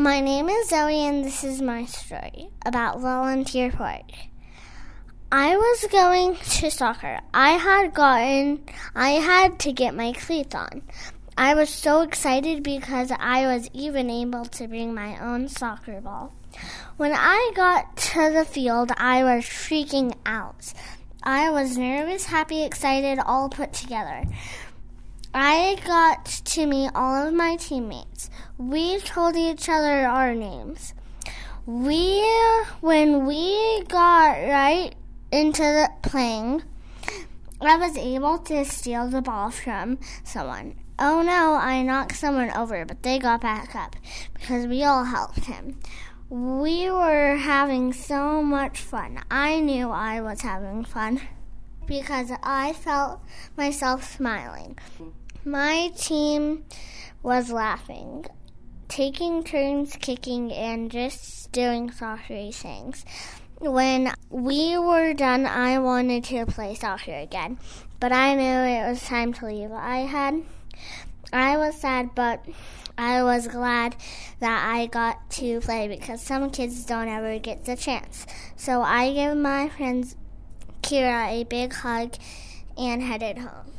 My name is Zoe, and this is my story about Volunteer Park. I was going to soccer. I had to get my cleats on. I was so excited because I was even able to bring my own soccer ball. When I got to the field, I was freaking out. I was nervous, happy, excited, all put together. I got to meet all of my teammates. We told each other our names. When we got right into the playing, I was able to steal the ball from someone. Oh no, I knocked someone over, but they got back up because we all helped him. We were having so much fun. I knew I was having fun because I felt myself smiling. My team was laughing, taking turns kicking and just doing soccer things. When we were done, I wanted to play soccer again, but I knew it was time to leave. I was sad, but I was glad that I got to play because some kids don't ever get the chance. So I gave my friend Kira a big hug and headed home.